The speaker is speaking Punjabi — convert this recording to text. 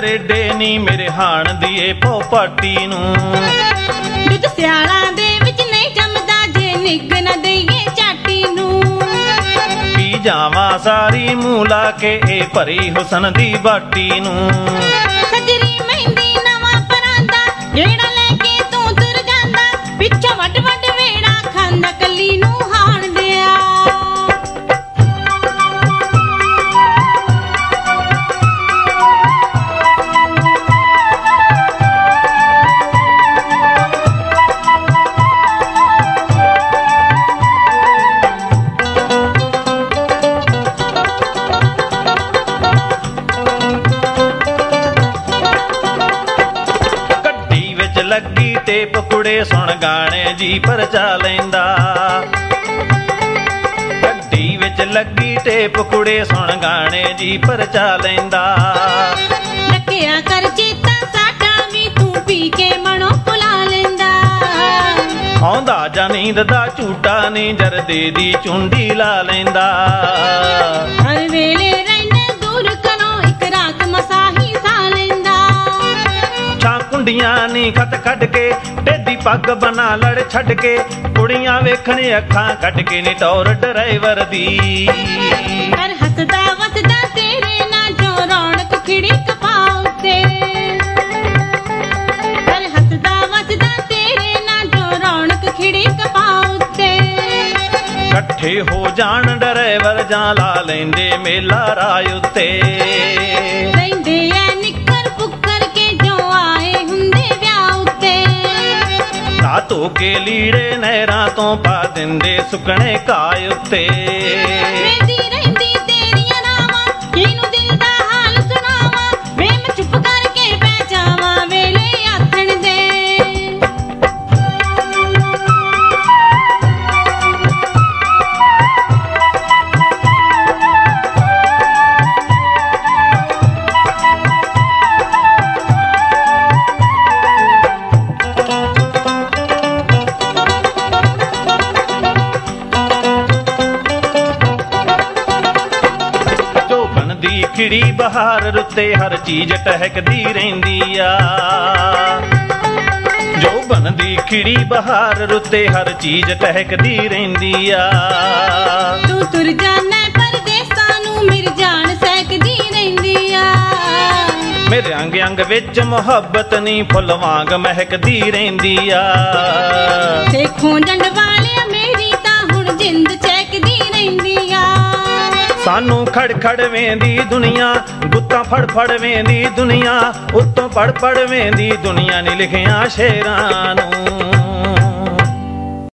ਏਡੇ ਨੀ ਮੇਰੇ ਹਾਣ ਦੀਏ ਪੋਪਾਟੀ ਨੂੰ। ਦੁੱਧ ਸਿਆਲਾਂ ਦੇ ਵਿੱਚ ਨਹੀਂ ਜੰਮਦਾ ਜੇ ਨਿੱਘ ਨਾ ਦਈਏ ਚਾਟੀ ਨੂੰ। ਪੀ ਜਾਵਾਂ ਸਾਰੀ ਮੂੰਹ ਲਾ ਕੇ ਇਹ ਭਰੀ ਹੁਸਨ ਦੀ ਬਾਟੀ ਨੂੰ। ਸਜਰੀ ਮਹਿੰਦੀ ਨਵਾਂ ਪਰਾਂਦਾ ਜਿਹੜਾ ਲੈ ਕੇ ਤੂੰ ਤੁਰ ਜਾਂਦਾ ਪਿੱਛੋਂ ਵੱਡ ਵੱਡ ਵੇੜਾ ਖਾਂਦਾ ਕੱਲੀ ਨੂੰ ਹਾਣ ਦਿਆ। ਲੱਗੀ ਟੇਪ ਕੁੜੇ ਸੁਣ ਗਾਣੇ ਜੀ ਪਰਚਾ ਲੈਂਦਾ। ਗੱਡੀ ਵਿੱਚ ਲੱਗੀ ਟੇਪ ਕੁੜੇ ਸੁਣ ਗਾਣੇ ਜੀ ਪਰਚਾ ਲੈਂਦਾ। ਰੱਖਿਆ ਕਰ ਚੇਤਾ ਸਾਡਾ ਵੀ ਤੂੰ ਪੀ ਕੇ ਮਨੋਂ ਭੁਲਾ ਲੈਂਦਾ। ਆਉਂਦਾ ਜਾਂ ਨੀਂਦ ਦਾ ਝੂਟਾ ਨੀ ਜਰਦੇ ਦੀ ਚੁੰਡੀ ਲਾ ਲੈਂਦਾ। ਹਰ ਵੇਲੇ ਰਹਿੰਦੇ ਦੂਰ ਕਰੋ ਇੱਕ ਰਾਤ ਮਸਾਹੀ ਸਾ ਲੈਂਦਾ। ਕੁੰਡੀਆਂ ਨੀ ਖੱਟ ਖੱਟ ਕੇ ਟੇਢੀ ਪੱਗ ਬਣਾ ਲੜ ਛੱਡ ਕੇ ਕੁੜੀਆਂ ਵੇਖਣ ਅੱਖਾਂ ਕੱਢ ਕੇ ਨੀ ਟੌਰ ਡਰਾਈਵਰ ਦੀ। ਪਰ ਹੱਸਦਾ ਵਸਦਾ ਤੇਰੇ ਨਾਲ ਜੋ ਰੌਣਕ ਖਿੜੀ ਕਪਾ ਉੱਤੇ। ਪਰ ਹੱਸਦਾ ਵਸਦਾ ਤੇਰੇ ਨਾਲ ਜੋ ਰੌਣਕ ਖਿੜੀ ਕਪਾ ਉੱਤੇ। ਇਕੱਠੇ ਹੋ ਜਾਣ ਡਰਾਈਵਰ ਜਾਂ ਲਾ ਲੈਂਦੇ ਮੇਲਾ ਰਾਹ ਉੱਤੇ। ਰਹਿੰਦੇ ਐ ਨਿੱਕਰ ਪੁੱਕਰ ਕੇ ਜੋ ਆਏ ਹੁੰਦੇ ਵਿਆਹ ਉੱਤੇ। ਨਾ ਧੋ ਕੇ ਲੀੜੇ ਨਹਿਰਾਂ ਤੋਂ ਪਾ ਦਿੰਦੇ ਸੁੱਕਣੇ ਘਾਹ ਉੱਤੇ। ਵੇਂਦੀ ਰਹਿੰਦੀ ਤੇਰੀਆਂ ਨਾਵਾਂ ਕਿਹਨੂੰ ਦਿਲ ਦਾ ਹਾਲ ਸੁਣਾਵਾਂ ਵੇ ਮੈਂ ਚੁੱਪ ਕਰਕੇ ਬਹਿ ਜਾਵਾਂ ਵੇਲੇ ਆਥਣ ਦੇ। ਖਿੜੀ ਬਹਾਰ ਰੁੱਤੇ ਹਰ ਚੀਜ਼ ਟਹਿਕਦੀ ਰਹਿੰਦੀ ਆ। ਜੋ ਬਣਦੀ ਖਿੜੀ ਬਹਾਰ ਰੁੱਤੇ ਹਰ ਚੀਜ਼ ਟਹਿਕਦੀ ਰਹਿੰਦੀ ਆ। ਤੂੰ ਤੁਰ ਜਾਣਾ ਪਰਦੇਸਾਂ ਨੂੰ ਮੇਰੀ ਜਾਨ ਸਹਿਕਦੀ ਰਹਿੰਦੀ ਆ। ਮੇਰੇ ਅੰਗ ਅੰਗ ਵਿੱਚ ਮੁਹੱਬਤ ਨੀ ਫੁੱਲ ਵਾਂਗ ਮਹਿਕਦੀ ਰਹਿੰਦੀ ਆ। ਦੇਖੋ ਜੰਡ ਵਾਲਿਆ ਮੇਰੀ ਤਾਂ ਹੁਣ ਜਿੰਦ ਚਹਿਕਦੀ ਰਹਿੰਦੀ ਆ। ਸਾਨੂੰ ਖੜ ਖੜ ਵੇਂਦੀ ਦੁਨੀਆ ਗੁੱਤਾਂ ਫੜ ਫੜ ਵੇਂਦੀ ਦੁਨੀਆ ਉੱਤੋਂ ਪੜ ਪੜ ਵੇਂਦੀ ਦੁਨੀਆ ਨੀ ਲਿਖਿਆ ਸ਼ੇਰਾਂ ਨੂੰ।